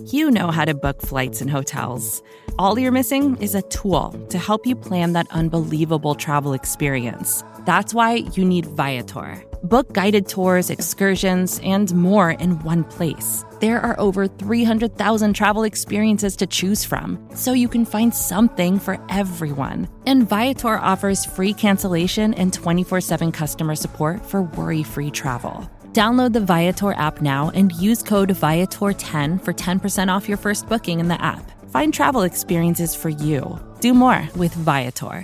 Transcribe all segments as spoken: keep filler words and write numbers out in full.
You know how to book flights and hotels. All you're missing is a tool to help you plan that unbelievable travel experience. That's why you need Viator. Book guided tours, excursions, and more in one place. There are over three hundred thousand travel experiences to choose from, so you can find something for everyone. And Viator offers free cancellation and twenty-four seven customer support for worry-free travel. Download the Viator app now and use code Viator ten for ten percent off your first booking in the app. Find travel experiences for you. Do more with Viator.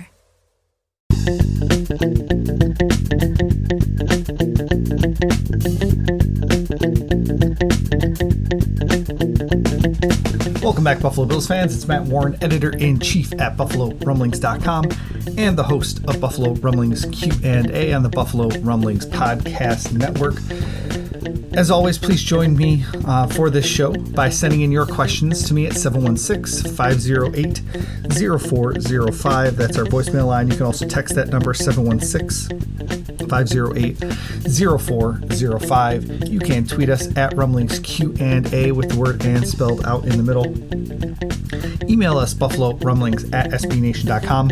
Welcome back, Buffalo Bills fans. It's Matt Warren, editor-in-chief at Buffalo Rumblings dot com and the host of Buffalo Rumblings Q and A on the Buffalo Rumblings Podcast Network. As always, please join me uh, for this show by sending in your questions to me at seven one six, five oh eight, oh four oh five. That's our voicemail line. You can also text that number, seven one six, five oh eight, oh four oh five. You can tweet us at Rumblings Q and A with the word "and" spelled out in the middle. Email us, buffalo rumblings at s b nation dot com.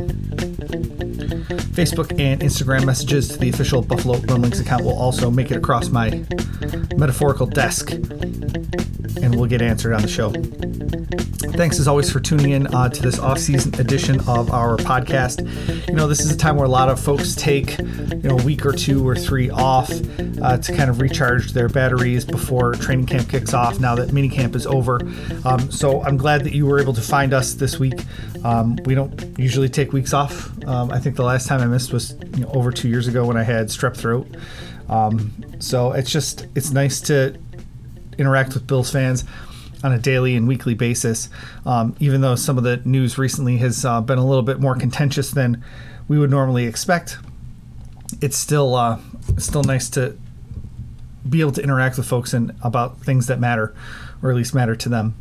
Facebook and Instagram messages to the official Buffalo Rumblings account will also make it across my metaphorical desk, and will get answered on the show. Thanks as always for tuning in uh, to this off-season edition of our podcast. You know, this is a time where a lot of folks take, you know, a week or two or three off uh, to kind of recharge their batteries before training camp kicks off, now that minicamp is over. Um, so I'm glad that you were able to find us this week. Um, we don't usually take weeks off. Um, I think the last time I missed was, you know, over two years ago when I had strep throat. Um, so it's just, it's nice to interact with Bills fans on a daily and weekly basis. Um, even though some of the news recently has uh, been a little bit more contentious than we would normally expect, it's still, uh, still nice to be able to interact with folks and about things that matter, or at least matter to them.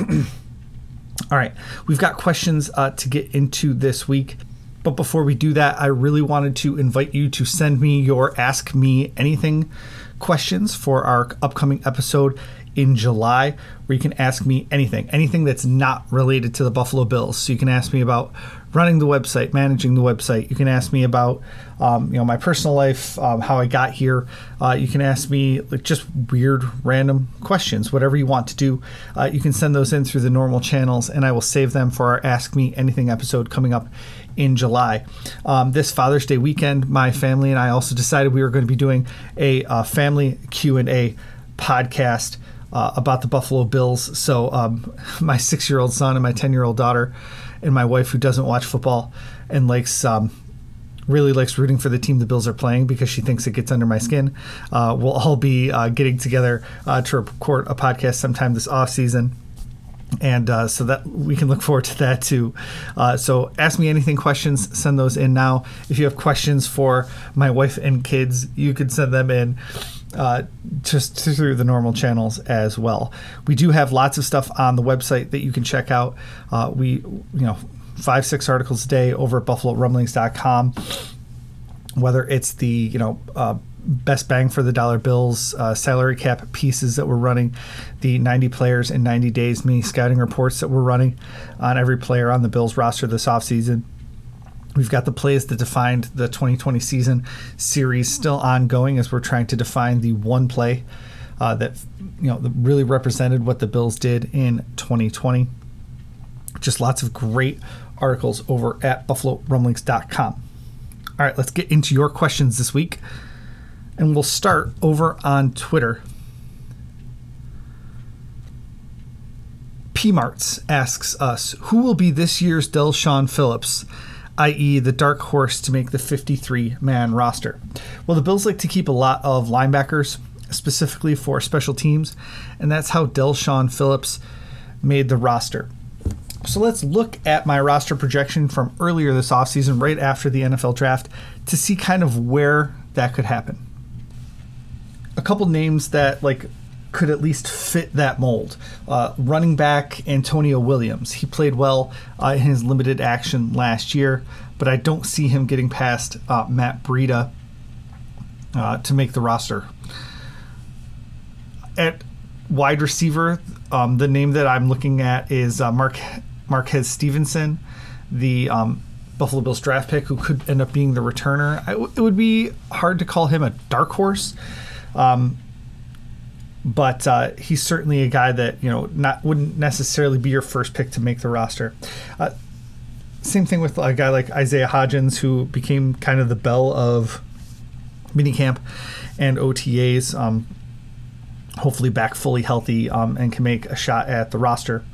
All right, we've got questions uh, to get into this week. But before we do that, I really wanted to invite you to send me your Ask Me Anything questions for our upcoming episode in July, where you can ask me anything, anything that's not related to the Buffalo Bills. So you can ask me about running the website, managing the website. You can ask me about, um, you know, my personal life, um, how I got here. Uh, you can ask me like just weird, random questions, whatever you want to do. Uh, you can send those in through the normal channels, and I will save them for our Ask Me Anything episode coming up in July. Um, this Father's Day weekend, my family and I also decided we were going to be doing a uh, family Q and A podcast uh, about the Buffalo Bills. So um, my six-year-old son and my ten-year-old daughter and my wife, who doesn't watch football and likes um, really likes rooting for the team the Bills are playing because she thinks it gets under my skin, uh, we'll all be uh, getting together uh, to record a podcast sometime this off season. And uh, so that we can look forward to that too. Uh, so ask me anything questions, send those in now. If you have questions for my wife and kids, you can send them in uh, just through the normal channels as well. We do have lots of stuff on the website that you can check out. Uh, we, you know, five, six articles a day over at buffalo rumblings dot com, whether it's the, you know, uh, best bang for the dollar Bills uh, salary cap pieces that we're running, the ninety players in ninety days mini scouting reports that we're running on every player on the Bills roster this offseason. We've got the plays that defined the twenty twenty season series still ongoing as we're trying to define the one play uh, that, you know, really represented what the Bills did in twenty twenty. Just lots of great articles over at buffalo rumblings dot com. All right, let's get into your questions this week. And we'll start over on Twitter. P Marts asks us, who will be this year's Del'Shawn Phillips, that is the dark horse to make the fifty-three man roster? Well, the Bills like to keep a lot of linebackers, specifically for special teams, and that's how Del'Shawn Phillips made the roster. So let's look at my roster projection from earlier this offseason, right after the N F L draft, to see kind of where that could happen. A couple names that like could at least fit that mold. Uh, running back Antonio Williams. He played well uh, in his limited action last year, but I don't see him getting past uh, Matt Breida uh, to make the roster. At wide receiver, um, the name that I'm looking at is uh, Mark Marquez Stevenson, the um, Buffalo Bills draft pick, who could end up being the returner. I, it would be hard to call him a dark horse, um, but uh, he's certainly a guy that you know not wouldn't necessarily be your first pick to make the roster. Uh, same thing with a guy like Isaiah Hodgins, who became kind of the belle of minicamp and O T As. Um, hopefully back fully healthy um, and can make a shot at the roster.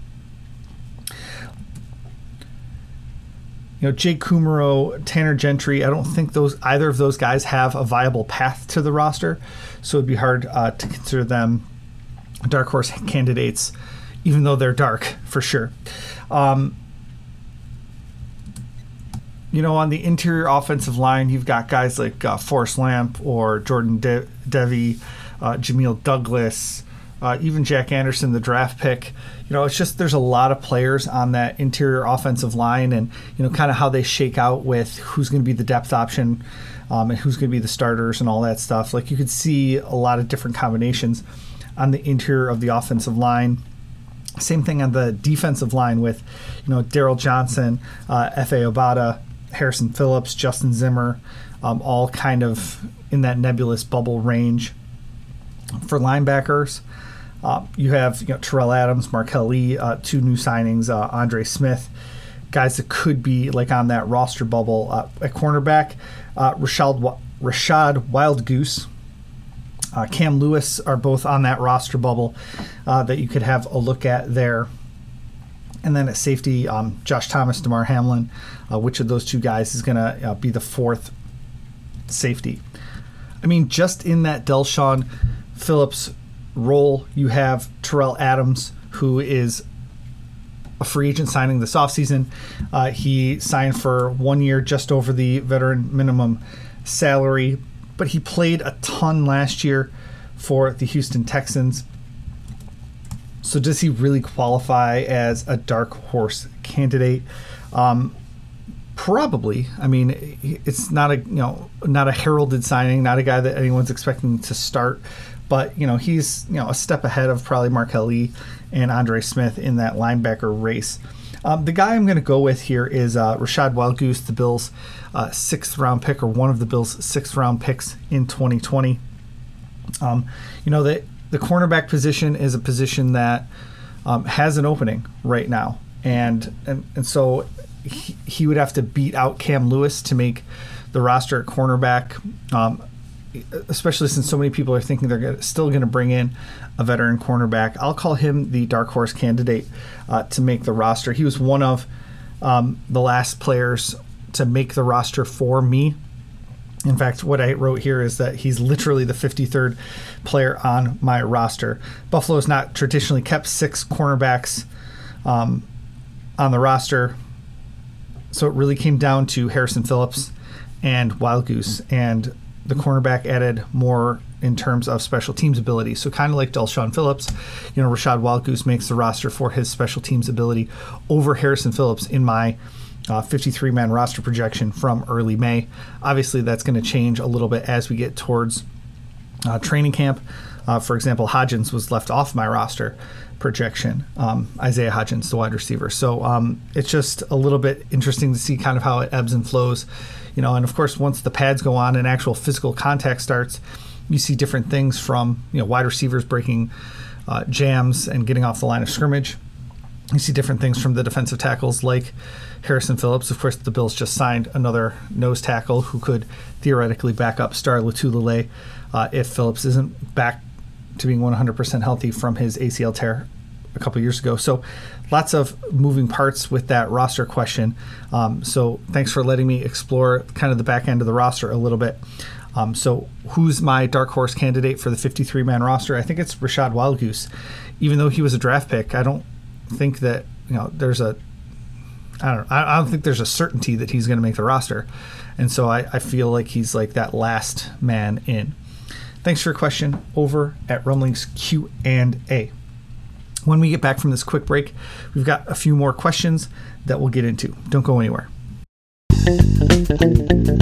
You know, Jake Kumaro, Tanner Gentry, I don't think those either of those guys have a viable path to the roster, so it'd be hard uh, to consider them dark horse candidates, even though they're dark for sure. Um, you know, on the interior offensive line, you've got guys like uh, Forrest Lamp or Jordan De- Devy, uh, Jamil Douglas, uh, even Jack Anderson, the draft pick. You know, it's just there's a lot of players on that interior offensive line, and you know, kind of how they shake out with who's going to be the depth option um, and who's going to be the starters and all that stuff. Like you could see a lot of different combinations on the interior of the offensive line. Same thing on the defensive line with, you know, Daryl Johnson, uh, F A Obata, Harrison Phillips, Justin Zimmer, um, all kind of in that nebulous bubble range. For linebackers, uh, you have you know, Terrell Adams, Markel Lee, uh, two new signings, uh, Andre Smith, guys that could be like on that roster bubble. Uh, at cornerback, uh, Rashad, Rashad Wildgoose, uh, Cam Lewis are both on that roster bubble uh, that you could have a look at there. And then at safety, um, Josh Thomas, DeMar Hamlin. Uh, which of those two guys is going to uh, be the fourth safety? I mean, just in that Delshon Phillips role, you have Terrell Adams, who is a free agent signing this offseason. Uh, he signed for one year just over the veteran minimum salary, but he played a ton last year for the Houston Texans. So does he really qualify as a dark horse candidate? Um, probably. I mean, it's not a you know not a heralded signing, not a guy that anyone's expecting to start, but you know he's you know a step ahead of probably Markel Lee and Andre Smith in that linebacker race. Um, the guy I'm going to go with here is uh, Rashad Wildgoose, the Bills' uh, sixth round pick, or one of the Bills' sixth round picks in twenty twenty. Um, you know the the cornerback position is a position that um, has an opening right now, and and and so. He, he would have to beat out Cam Lewis to make the roster at cornerback, um, especially since so many people are thinking they're gonna, still going to bring in a veteran cornerback. I'll call him the dark horse candidate uh, to make the roster. He was one of um, the last players to make the roster for me. In fact, what I wrote here is that he's literally the fifty-third player on my roster. Buffalo has not traditionally kept six cornerbacks um, on the roster. So it really came down to Harrison Phillips and Wildgoose, and the cornerback added more in terms of special teams ability. So kind of like Delshon Phillips, you know, Rashad Wildgoose makes the roster for his special teams ability over Harrison Phillips in my uh, fifty-three man roster projection from early May. Obviously, that's going to change a little bit as we get towards uh, training camp. Uh, for example, Hodgins was left off my roster projection, um, Isaiah Hodgins, the wide receiver. So um, it's just a little bit interesting to see kind of how it ebbs and flows, you know. And of course, once the pads go on and actual physical contact starts, you see different things from you know wide receivers breaking uh, jams and getting off the line of scrimmage. You see different things from the defensive tackles like Harrison Phillips. Of course, the Bills just signed another nose tackle who could theoretically back up Star Lotulelei uh, if Phillips isn't back to being one hundred percent healthy from his A C L tear a couple years ago. So lots of moving parts with that roster question. Um, so thanks for letting me explore kind of the back end of the roster a little bit. Um, so who's my dark horse candidate for the fifty-three man roster? I think it's Rashad Wildgoose. Even though he was a draft pick, I don't think that, you know, there's a, I don't know, I don't think there's a certainty that he's going to make the roster. And so I, I feel like he's like that last man in. Thanks for your question over at Rumblings Q and A. When we get back from this quick break, we've got a few more questions that we'll get into. Don't go anywhere.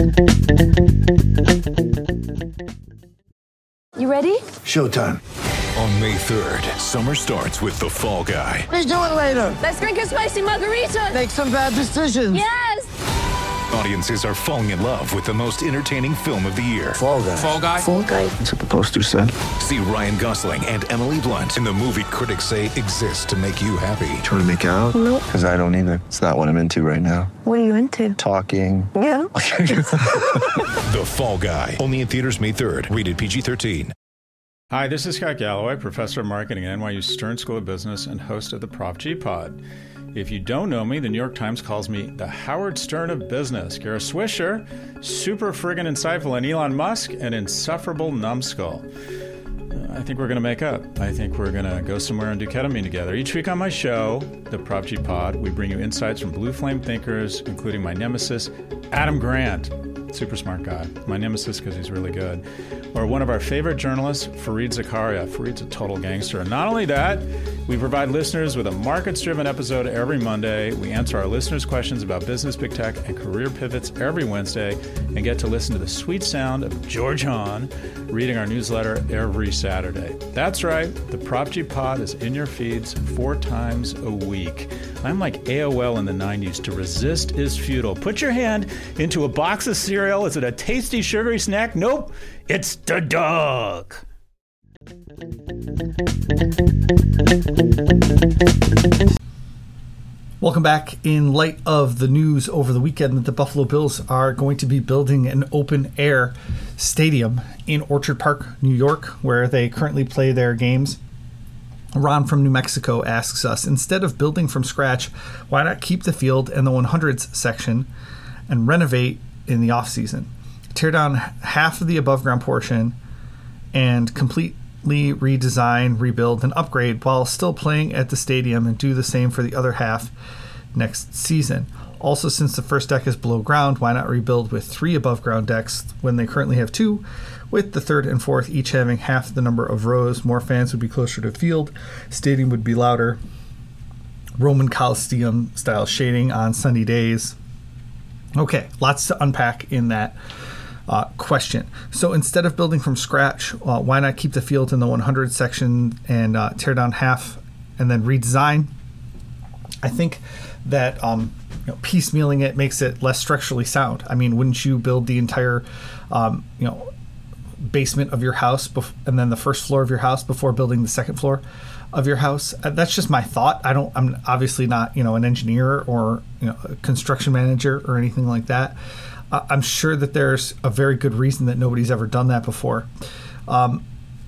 You ready? Showtime. On May third, summer starts with The Fall Guy. What are you doing later? Let's drink a spicy margarita. Make some bad decisions. Yes. Audiences are falling in love with the most entertaining film of the year. Fall Guy. Fall Guy? Fall Guy. That's what the poster said. See Ryan Gosling and Emily Blunt in the movie critics say exists to make you happy. Trying to make it out? Nope. Because I don't either. It's not what I'm into right now. What are you into? Talking. Yeah. The Fall Guy. Only in theaters May third. Rated P G thirteen. Hi, this is Scott Galloway, professor of marketing at N Y U Stern School of Business and host of the Prof G Pod. If you don't know me, the New York Times calls me the Howard Stern of business. Kara Swisher, super friggin' insightful, and Elon Musk, an insufferable numbskull. I think we're going to make up. I think we're going to go somewhere and do ketamine together. Each week on my show, the Prop G Pod, we bring you insights from blue flame thinkers, including my nemesis, Adam Grant. Super smart guy. My nemesis because he's really good. Or one of our favorite journalists, Fareed Zakaria. Fareed's a total gangster. And not only that, we provide listeners with a markets-driven episode every Monday. We answer our listeners' questions about business, big tech, and career pivots every Wednesday, and get to listen to the sweet sound of George Hahn reading our newsletter every Saturday. That's right, the Prop G Pod is in your feeds four times a week. I'm like A O L in the nineties. To resist is futile. Put your hand into a box of cereal. Is it a tasty, sugary snack? Nope. It's the dog. Welcome back. In light of the news over the weekend that the Buffalo Bills are going to be building an open-air stadium in Orchard Park, New York, where they currently play their games, Ron from New Mexico asks us, instead of building from scratch, why not keep the field and the one hundreds section and renovate in the off-season? Tear down half of the above-ground portion and completely redesign, rebuild, and upgrade while still playing at the stadium, and do the same for the other half next season. Also, since the first deck is below ground, why not rebuild with three above-ground decks when they currently have two, with the third and fourth each having half the number of rows? More fans would be closer to the field, stadium would be louder, Roman Coliseum style shading on sunny days. Okay, lots to unpack in that uh, question. So instead of building from scratch, uh, why not keep the field in the one hundred section and uh, tear down half and then redesign? I think that um, you know, piecemealing it makes it less structurally sound. I mean, wouldn't you build the entire um, you know basement of your house bef- and then the first floor of your house before building the second floor of your house? Uh, that's just my thought. I don't. I'm obviously not you know an engineer or you know a construction manager or anything like that. Uh, I'm sure that there's a very good reason that nobody's ever done that before. Um,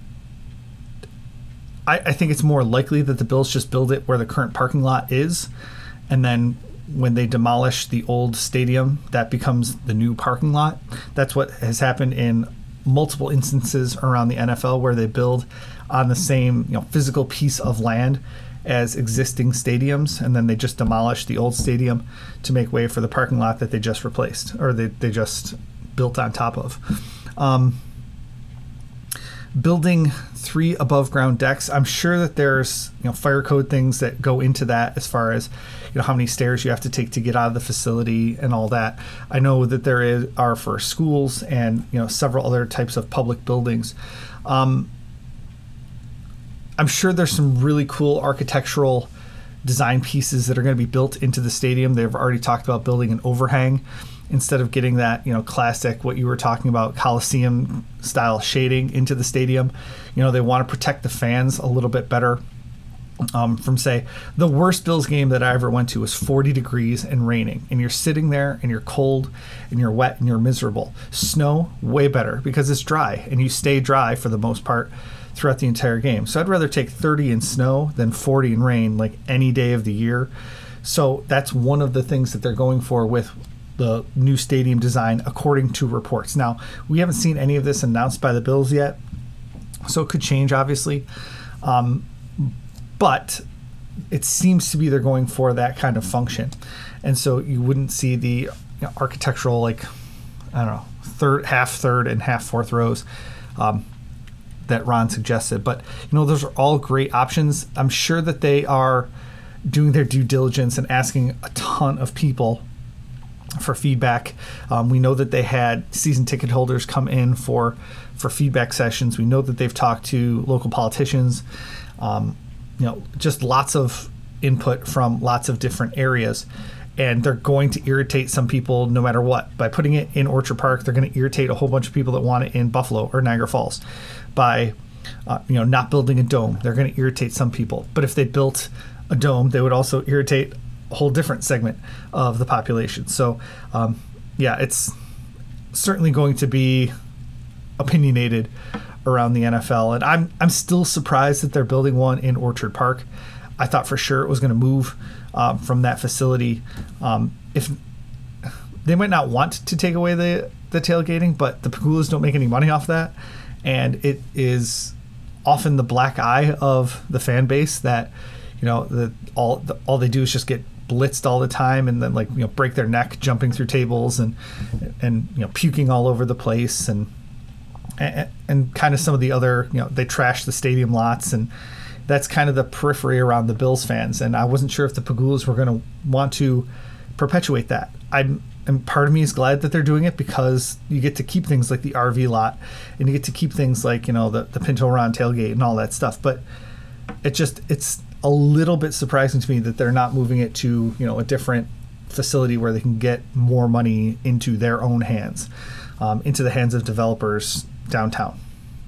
I, I think it's more likely that the Bills just build it where the current parking lot is, and then when they demolish the old stadium, that becomes the new parking lot. That's what has happened in multiple instances around the N F L, where they build on the same you know physical piece of land as existing stadiums, and then they just demolish the old stadium to make way for the parking lot that they just replaced, or they, they just built on top of. Um, building three above ground decks, I'm sure that there's you know fire code things that go into that, as far as you know how many stairs you have to take to get out of the facility and all that. I know that there is are for schools and you know several other types of public buildings. Um, I'm sure there's some really cool architectural design pieces that are going to be built into the stadium. They've already talked about building an overhang instead of getting that, you know, classic, what you were talking about, Coliseum style shading into the stadium. You know, they want to protect the fans a little bit better um, from, say, the worst Bills game that I ever went to was forty degrees and raining, and you're sitting there and you're cold and you're wet and you're miserable. Snow, way better because it's dry and you stay dry for the most part throughout the entire game. So I'd rather take thirty in snow than forty in rain, like any day of the year. So that's one of the things that they're going for with the new stadium design, according to reports. Now, we haven't seen any of this announced by the Bills yet, so it could change, obviously. Um, but it seems to be they're going for that kind of function. And so you wouldn't see the you know, architectural, like, I don't know, third, half third and half fourth rows um, that Ron suggested. But, you know, those are all great options. I'm sure that they are doing their due diligence and asking a ton of people for feedback. Um, we know that they had season ticket holders come in for for feedback sessions. We know that they've talked to local politicians. Um, you know, just lots of input from lots of different areas. And they're going to irritate some people no matter what. By putting it in Orchard Park, they're going to irritate a whole bunch of people that want it in Buffalo or Niagara Falls. By uh, you know, not building a dome, they're going to irritate some people. But if they built a dome, they would also irritate a whole different segment of the population. So, um, yeah, it's certainly going to be opinionated around the N F L. And I'm I'm still surprised that they're building one in Orchard Park. I thought for sure it was going to move um, from that facility. Um, if they might not want to take away the, the tailgating, but the Pegulas don't make any money off that. And it is often the black eye of the fan base that, you know, the, all the, all they do is just get blitzed all the time and then, like, you know, break their neck jumping through tables and and you know, puking all over the place and and, and kind of some of the other, you know, they trash the stadium lots, and that's kind of the periphery around the Bills fans. And I wasn't sure if the Pegulas were going to want to perpetuate that. I'm and part of me is glad that they're doing it because you get to keep things like the R V lot and you get to keep things like, you know, the, the Pinto Ron tailgate and all that stuff. But it just, it's a little bit surprising to me that they're not moving it to, you know, a different facility where they can get more money into their own hands, um, into the hands of developers downtown.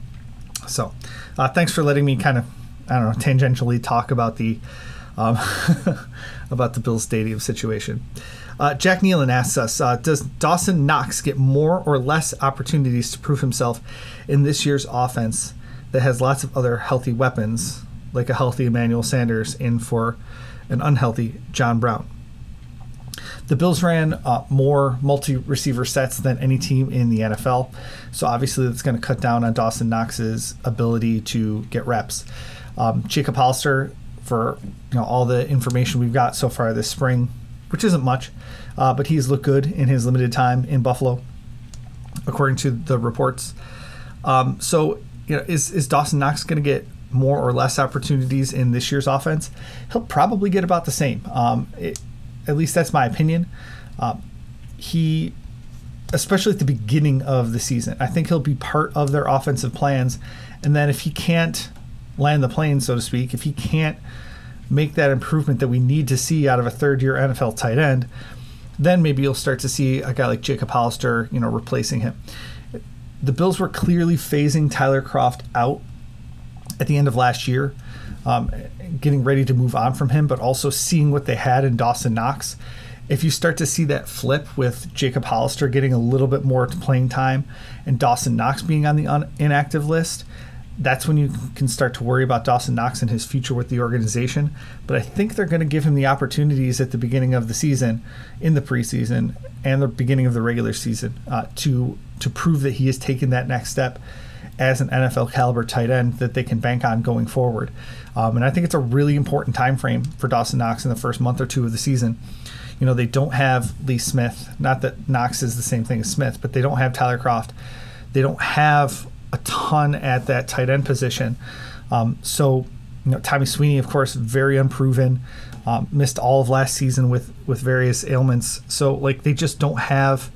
So uh, thanks for letting me kind of, I don't know, tangentially talk about the um, about the Bills Stadium situation. Uh, Jack Nealon asks us, uh, does Dawson Knox get more or less opportunities to prove himself in this year's offense that has lots of other healthy weapons, like a healthy Emmanuel Sanders in for an unhealthy John Brown? The Bills ran uh, more multi-receiver sets than any team in the N F L, so obviously that's going to cut down on Dawson Knox's ability to get reps. Um, Jacob Hollister, for you know all the information we've got so far this spring, which isn't much, uh, but he's looked good in his limited time in Buffalo, according to the reports. Um, so, you know, is is Dawson Knox going to get more or less opportunities in this year's offense? He'll probably get about the same. Um, it, at least that's my opinion. Um, he, especially at the beginning of the season, I think he'll be part of their offensive plans. And then if he can't land the plane, so to speak, if he can't make that improvement that we need to see out of a third-year N F L tight end, then maybe you'll start to see a guy like Jacob Hollister, you know, replacing him. The Bills were clearly phasing Tyler Kroft out at the end of last year, um, getting ready to move on from him, but also seeing what they had in Dawson Knox. If you start to see that flip with Jacob Hollister getting a little bit more playing time and Dawson Knox being on the un- inactive list, that's when you can start to worry about Dawson Knox and his future with the organization. But I think they're going to give him the opportunities at the beginning of the season, in the preseason, and the beginning of the regular season uh, to to prove that he has taken that next step as an N F L caliber tight end that they can bank on going forward. Um, and I think it's a really important time frame for Dawson Knox in the first month or two of the season. You know, they don't have Lee Smith. Not that Knox is the same thing as Smith, but they don't have Tyler Kroft. They don't have a ton at that tight end position. Um, so, you know, Tommy Sweeney, of course, very unproven, um, missed all of last season with, with various ailments. So, like, they just don't have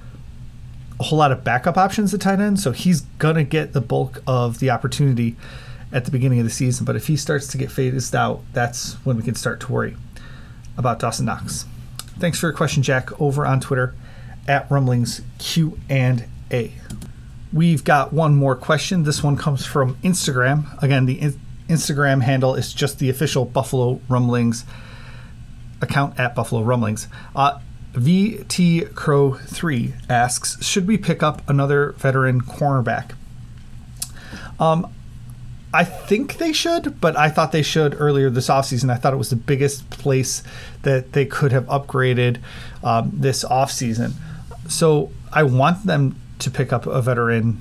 a whole lot of backup options at tight end. So he's going to get the bulk of the opportunity at the beginning of the season. But if he starts to get phased out, that's when we can start to worry about Dawson Knox. Thanks for your question, Jack, over on Twitter at Rumblings Q and A. We've got one more question. This one comes from Instagram. Again, the in- Instagram handle is just the official Buffalo Rumblings account at Buffalo Rumblings. Uh, V T Crow three asks, should we pick up another veteran cornerback? Um, I think they should, but I thought they should earlier this offseason. I thought it was the biggest place that they could have upgraded um, this offseason. So I want them to pick up a veteran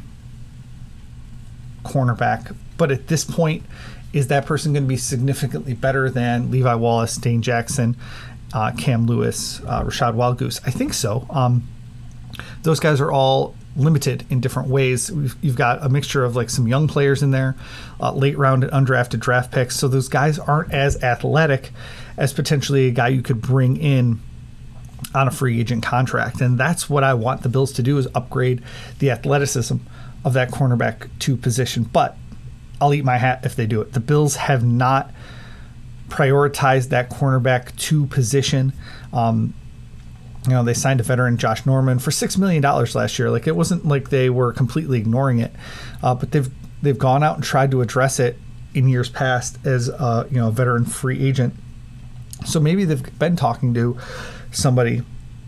cornerback, but at this point, is that person going to be significantly better than Levi Wallace, Dane Jackson, uh, Cam Lewis, uh, Rashad Wildgoose? I think so. Um, those guys are all limited in different ways. We've, you've got a mixture of like some young players in there, uh, late round and undrafted draft picks. So those guys aren't as athletic as potentially a guy you could bring in on a free agent contract. And that's what I want the Bills to do, is upgrade the athleticism of that cornerback two position. But I'll eat my hat if they do it. The Bills have not prioritized that cornerback two position. Um, you know, they signed a veteran, Josh Norman, for six million dollars last year. Like, it wasn't like they were completely ignoring it, uh, but they've they've gone out and tried to address it in years past as a, you know, a veteran free agent. So maybe they've been talking to somebody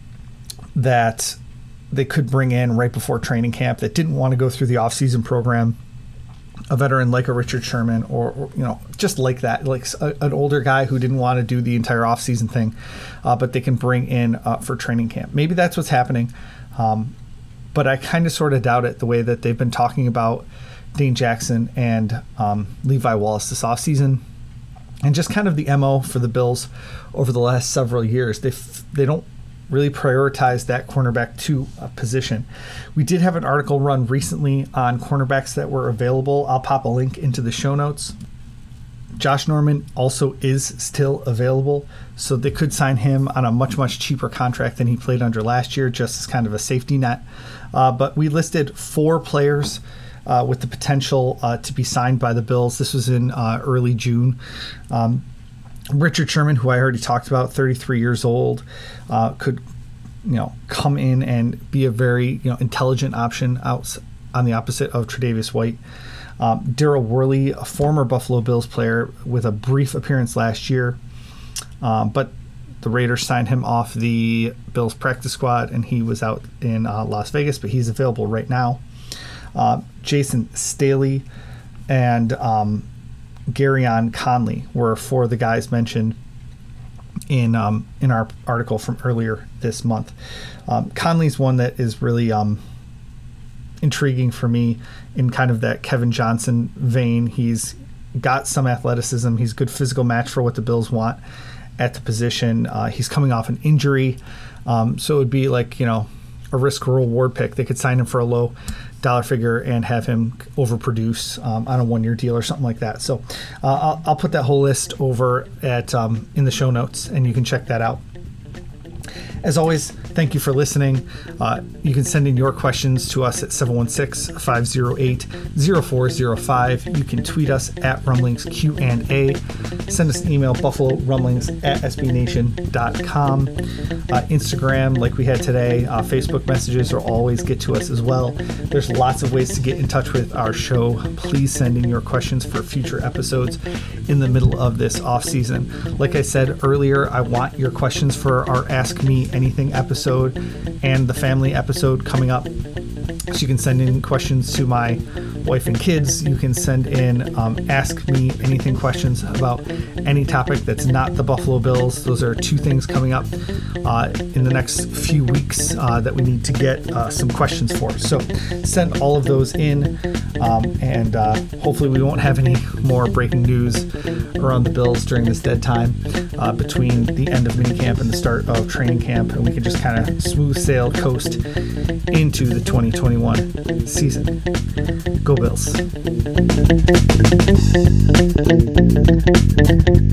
that they could bring in right before training camp that didn't want to go through the offseason program, a veteran like a Richard Sherman, or, or you know, just like that, like a, an older guy who didn't want to do the entire offseason thing, uh, but they can bring in uh, for training camp. Maybe that's what's happening, um, but I kind of sort of doubt it, the way that they've been talking about Dane Jackson and um, Levi Wallace this offseason, and just kind of the M O for the Bills over the last several years. They f- they don't really prioritize that cornerback two uh, position. We did have an article run recently on cornerbacks that were available. I'll pop a link into the show notes. Josh Norman also is still available, so they could sign him on a much, much cheaper contract than he played under last year, just as kind of a safety net. Uh, but we listed four players uh, with the potential uh, to be signed by the Bills. This was in uh, early June. Um, Richard Sherman, who I already talked about, thirty-three years old, uh, could, you know, come in and be a very, you know, intelligent option out on the opposite of Tre'Davious White. Um, Daryl Worley, a former Buffalo Bills player with a brief appearance last year, um, but the Raiders signed him off the Bills practice squad, and he was out in uh, Las Vegas, but he's available right now. Uh, Jason Staley and um, Garyon Conley were four of the guys mentioned in um, in our article from earlier this month. Um, Conley's one that is really um, intriguing for me in kind of that Kevin Johnson vein. He's got some athleticism. He's a good physical match for what the Bills want at the position. Uh, he's coming off an injury, um, so it would be like, you know, a risk or reward pick. They could sign him for a low dollar figure and have him overproduce um, on a one-year deal or something like that. So uh, I'll, I'll put that whole list over at um, in the show notes, and you can check that out. As always, thank you for listening. Uh, you can send in your questions to us at seven one six, five oh eight, oh four oh five. You can tweet us at Rumblings Q and A. Send us an email, buffalo rumblings at s b nation dot com. Uh, Instagram, like we had today. Uh, Facebook messages will always get to us as well. There's lots of ways to get in touch with our show. Please send in your questions for future episodes in the middle of this off season. Like I said earlier, I want your questions for our Ask Me Anything episode and the family episode coming up. So you can send in questions to my wife and kids. You can send in um, Ask Me Anything questions about any topic that's not the Buffalo Bills. Those are two things coming up uh, in the next few weeks uh, that we need to get uh, some questions for. So send all of those in, um, and uh, hopefully we won't have any more breaking news around the Bills during this dead time uh, between the end of minicamp and the start of training camp, and we can just kind of smooth sail coast into the twenty twenty-one season. Go Bills.